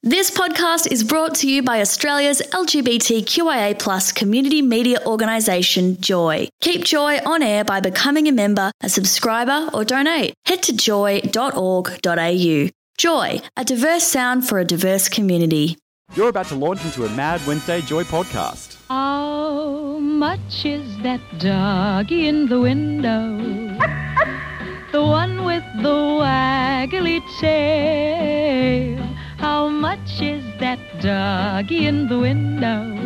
This podcast is brought to you by Australia's LGBTQIA+ community media organisation, Joy. Keep Joy on air by becoming a member, a subscriber or donate. Head to joy.org.au. Joy, a diverse sound for a diverse community. You're about to launch into a Mad Wednesday Joy podcast. How much is that doggy in the window? The one with the waggly tail. How much is that doggy in the window?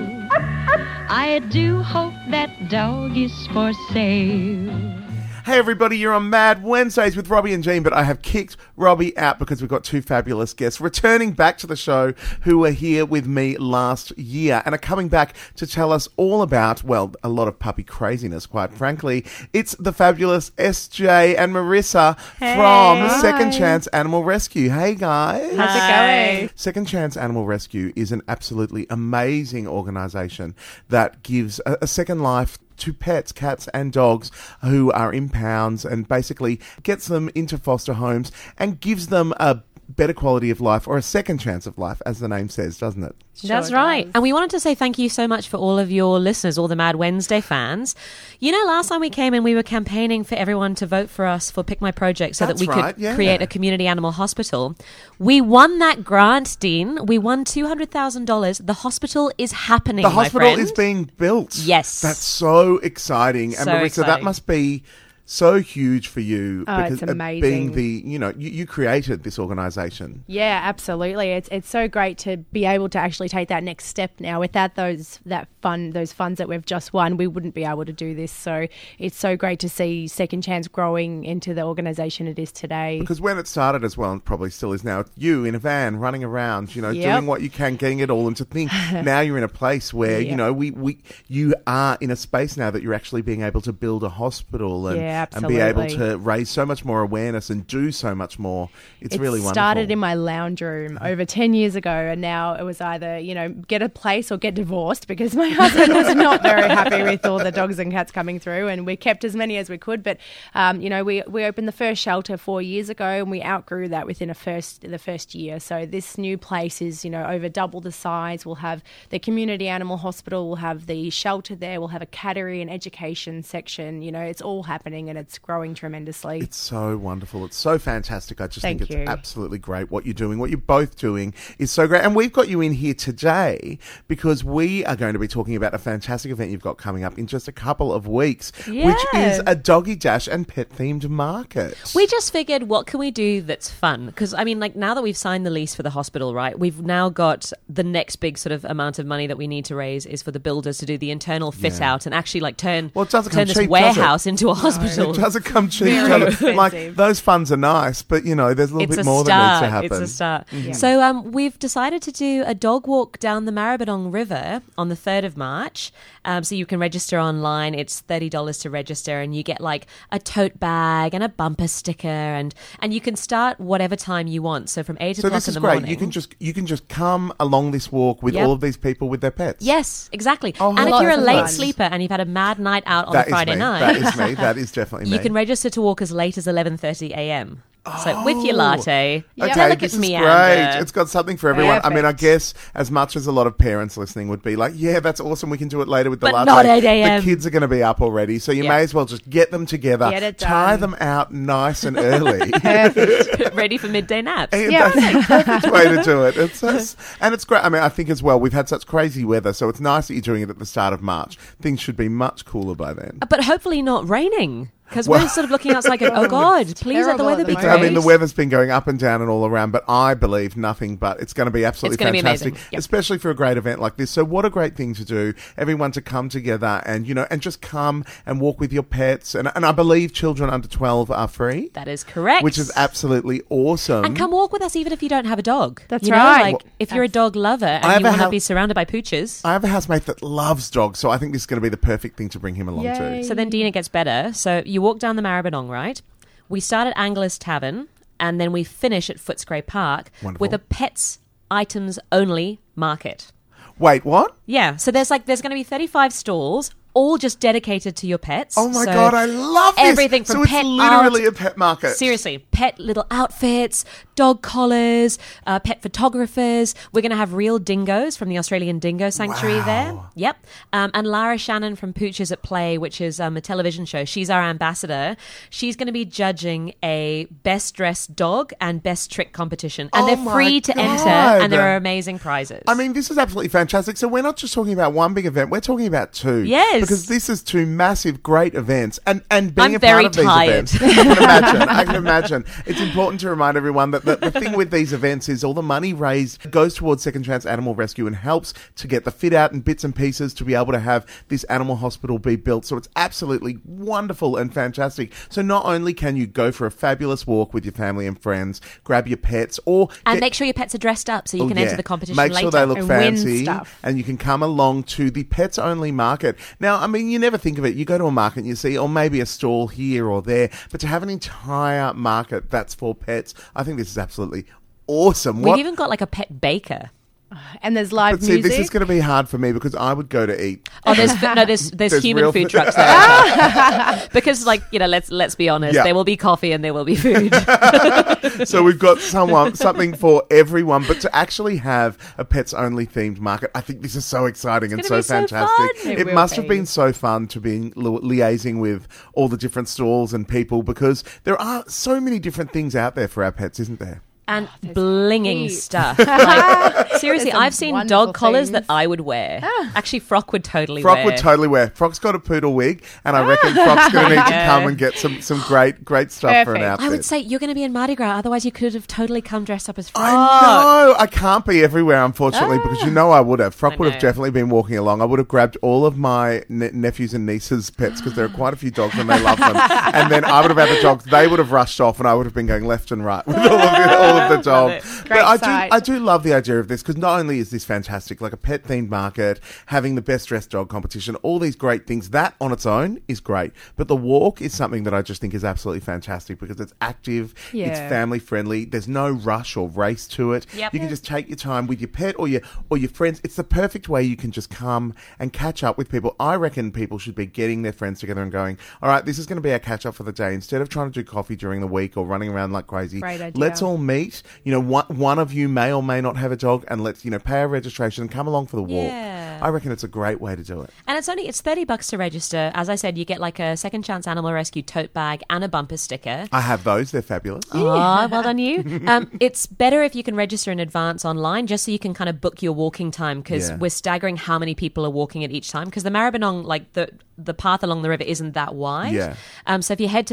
I do hope that dog is for sale. Hey everybody, you're on Mad Wednesdays with Robbie and Jean, but I have kicked Robbie out because we've got two fabulous guests returning back to the show who were here with me last year and are coming back to tell us all about, well, a lot of puppy craziness, quite frankly. It's the fabulous SJ and Marissa from Second Chance Animal Rescue. Hey guys. How's it going? Second Chance Animal Rescue is an absolutely amazing organisation that gives a second life to pets, cats and dogs who are in pounds, and basically gets them into foster homes and gives them a better quality of life, or a second chance of life, as the name says, doesn't it? That's right. And we wanted to say thank you so much for all of your listeners, all the Mad Wednesday fans. You know, last time we came in, we were campaigning for everyone to vote for us for Pick My Project so that we could create a community animal hospital. We won that grant, Dean. We won $200,000. The hospital is happening, The hospital my friend. is being built. Yes. That's so exciting. And So Marissa, exciting. that must be so huge for you. Oh, because it's amazing. being the, you created this organisation. Yeah, absolutely. It's so great to be able to actually take that next step now. Without those funds that we've just won, we wouldn't be able to do this. So it's so great to see Second Chance growing into the organisation it is today. Because when it started as well, and probably still is now, you in a van running around, Yep. doing what you can, getting it all, and to think now you're in a place where, you are in a space now that you're actually being able to build a hospital and be able to raise so much more awareness and do so much more. It's really wonderful. It started in my lounge room over 10 years ago, and now it was either, get a place or get divorced, because my husband was not very happy with all the dogs and cats coming through, and we kept as many as we could. But, we opened the first shelter 4 years ago, and we outgrew that within the first year. So this new place is, over double the size. We'll have the community animal hospital, we'll have the shelter there, we'll have a cattery and education section. It's all happening, and it's growing tremendously. It's so wonderful. It's so fantastic. I just think it's you. absolutely great what you're doing. What you're both doing is so great. And we've got you in here today because we are going to be talking about a fantastic event you've got coming up in just a couple of weeks, which is a doggy dash and pet themed market. We just figured, what can we do that's fun? Because, now that we've signed the lease for the hospital, right, we've now got the next big sort of amount of money that we need to raise is for the builders to do the internal fit out and actually turn this warehouse into a hospital. It doesn't come cheap. Expensive. Those funds are nice, but there's a little bit more that needs to happen. It's a start. Yeah. So we've decided to do a dog walk down the Maribyrnong River on the 3rd of March. So you can register online. It's $30 to register, and you get like a tote bag and a bumper sticker, and you can start whatever time you want. So from 8 o'clock in the morning. So this is great. You can just come along this walk with all of these people with their pets. Yes, exactly. Oh, and if you're a that's late fun. sleeper and you've had a mad night out on a Friday night, That is me. That is definitely me. you can register to walk as late as 11:30 a.m. So with your latte, Okay, delicate this is meander. great. It's got something for everyone. Perfect. I guess as much as a lot of parents listening would be like, yeah, that's awesome, we can do it later with the But latte. not 8 a.m. The kids are going to be up already, so you may as well just get them together, Get it tie done. them out nice and early. ready for midday naps. And Yeah. that's the perfect way to do it. And it's great. I think as well, we've had such crazy weather, so it's nice that you're doing it at the start of March. Things should be much cooler by then. But hopefully not raining. Because we're sort of looking outside like, oh God, please let the terrible weather at be the great. moment. The weather's been going up and down and all around, but I believe nothing but it's going to be absolutely It's gonna be fantastic, amazing. Yep. especially for a great event like this. So what a great thing to do, everyone to come together and, and just come and walk with your pets. And I believe children under 12 are free. That is correct. Which is absolutely awesome. And come walk with us even if you don't have a dog. That's right. Like if you're a dog lover and you want to be surrounded by pooches. I have a housemate that loves dogs, so I think this is going to be the perfect thing to bring him along to. So then, Dean, it gets better. So you walk down the Maribyrnong, right? We start at Angler's Tavern, and then we finish at Footscray Park with a pets items only market. Wait, what? Yeah, so there's going to be 35 stalls, all just dedicated to your pets. Oh my So God, I love this. everything from so it's pet literally art. a pet market. Seriously, pet little outfits, dog collars, pet photographers. We're going to have real dingoes from the Australian Dingo Sanctuary there. Yep. And Lara Shannon from Pooches at Play, which is a television show. She's our ambassador. She's going to be judging a best dressed dog and best trick competition. And they're free to enter, and there are amazing prizes. I mean, this is absolutely fantastic. So we're not just talking about one big event, we're talking about two. Yes. Because this is two massive, great events. And being I'm a very part of tired. these events, I can imagine. It's important to remind everyone that the thing with these events is all the money raised goes towards Second Chance Animal Rescue and helps to get the fit out and bits and pieces to be able to have this animal hospital be built. So it's absolutely wonderful and fantastic. So not only can you go for a fabulous walk with your family and friends, grab your pets, and make sure your pets are dressed up so you can enter the competition later. Make sure they look and fancy, win stuff. and you can come along to the Pets Only Market. Now, I mean, you never think of it. You go to a market and you see, or maybe a stall here or there, but to have an entire market that's for pets, I think this is absolutely awesome. We've even got like a pet baker. And there's live See, music. this is going to be hard for me because I would go to eat. Oh, there's human real food trucks there. Because, let's be honest, there will be coffee and there will be food. So we've got something for everyone, but to actually have a pets only themed market, I think this is so exciting and so fantastic. Fun. It must have been so fun to be liaising with all the different stalls and people, because there are so many different things out there for our pets, isn't there? And blinging stuff. Like, seriously, I've seen dog collars that I would wear. Actually, Frock would totally wear. Frock would totally wear. Frock's got a poodle wig, and I reckon Frock's going to need to come and get some great stuff for an outfit. I would say you're going to be in Mardi Gras, otherwise you could have totally come dressed up as Frock. I know. I can't be everywhere, unfortunately, because I would have. Frock would have definitely been walking along. I would have grabbed all of my nephews and nieces' pets, because there are quite a few dogs and they love them. And then I would have had the dogs. They would have rushed off, and I would have been going left and right with all of the dogs. But I do love the idea of this, because not only is this fantastic, like a pet themed market, having the best dressed dog competition, all these great things, that on its own is great. But the walk is something that I just think is absolutely fantastic, because it's active, it's family friendly, there's no rush or race to it. You can just take your time with your pet or your friends. It's the perfect way you can just come and catch up with people. I reckon people should be getting their friends together and going, all right, this is going to be our catch up for the day. Instead of trying to do coffee during the week or running around like crazy, let's all meet. One of you may or may not have a dog, and let's pay our registration and come along for the walk. I reckon it's a great way to do it. And it's $30 to register. As I said, you get like a Second Chance Animal Rescue tote bag and a bumper sticker. I have those. They're fabulous. Oh, well done you. It's better if you can register in advance online, just so you can kind of book your walking time, because we're staggering how many people are walking at each time, because the Maribyrnong, like the path along the river isn't that wide. So if you head to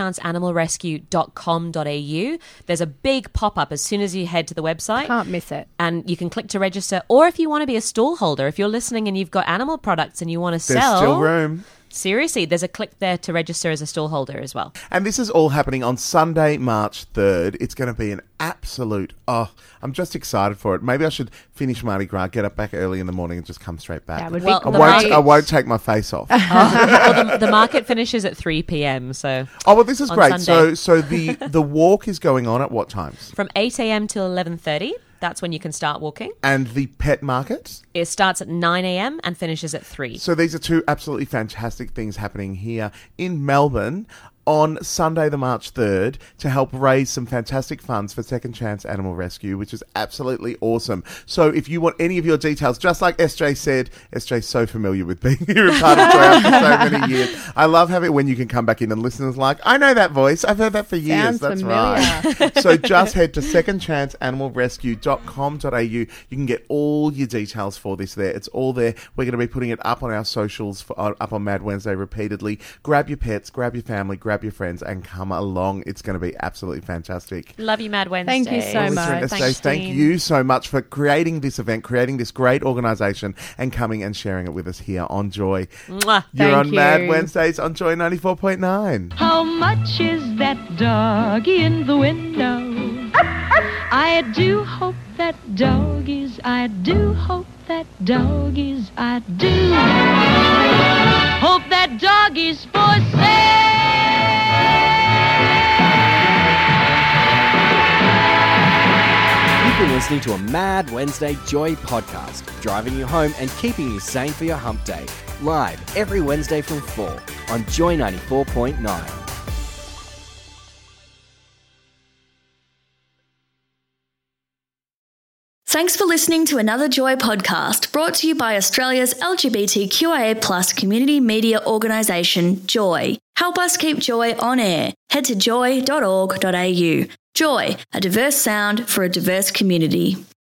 secondchanceanimalrescue.com.au, there's a big pop-up as soon as you head to the website. Can't miss it. And you can click to register. Or if you want to be a stall holder, if you're listening and you've got animal products and you want to sell... There's still room. Seriously, there's a click there to register as a stall holder as well. And this is all happening on Sunday, March 3rd. It's going to be an absolute... I'm just excited for it. Maybe I should finish Mardi Gras, get up back early in the morning and just come straight back. That would be I won't take my face off. Well, the market finishes at 3 p.m, so... Oh, well, this is great. Sunday. So the walk is going on at what times? From 8 a.m. till 11:30. That's when you can start walking. And the pet market? It starts at 9 a.m. and finishes at 3. So these are two absolutely fantastic things happening here in Melbourne on Sunday, the March 3rd, to help raise some fantastic funds for Second Chance Animal Rescue, which is absolutely awesome. So if you want any of your details, just like SJ said, SJ's so familiar with being here in part of Joy for so many years. I love having it when you can come back in and listen and like, I know that voice. I've heard that for years. Sounds That's familiar. right. So just head to secondchanceanimalrescue.com.au. You can get all your details for this there. It's all there. We're going to be putting it up on our socials, up on Mad Wednesday repeatedly. Grab your pets, grab your family, grab your friends and come along. It's going to be absolutely fantastic. Love you, Mad Wednesday. Thank you so much. Thank you so much for creating this event, creating this great organisation and coming and sharing it with us here on Joy. Mwah. You're on Mad Wednesdays on Joy 94.9. How much is that doggy in the window? I do hope that doggies, I do hope that doggies, I do hope that doggies for sale. You've been listening to a Mad Wednesday Joy podcast, driving you home and keeping you sane for your hump day. Live every Wednesday from 4 on Joy 94.9. Thanks for listening to another Joy podcast brought to you by Australia's LGBTQIA+ community media organisation, Joy. Help us keep Joy on air. Head to joy.org.au. Joy, a diverse sound for a diverse community.